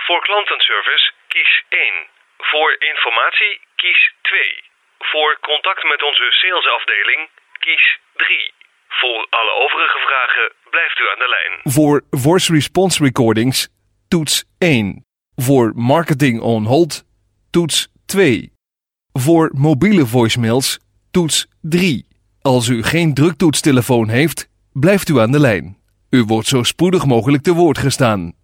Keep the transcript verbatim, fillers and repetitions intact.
Voor klantenservice kies één. Voor informatie kies twee. Voor contact met onze salesafdeling kies drie. Voor alle overige vragen blijft u aan de lijn. Voor voice response recordings toets één. Voor marketing on hold toets twee. Voor mobiele voicemails toets drie. Als u geen druktoetstelefoon heeft, blijft u aan de lijn. U wordt zo spoedig mogelijk te woord gestaan.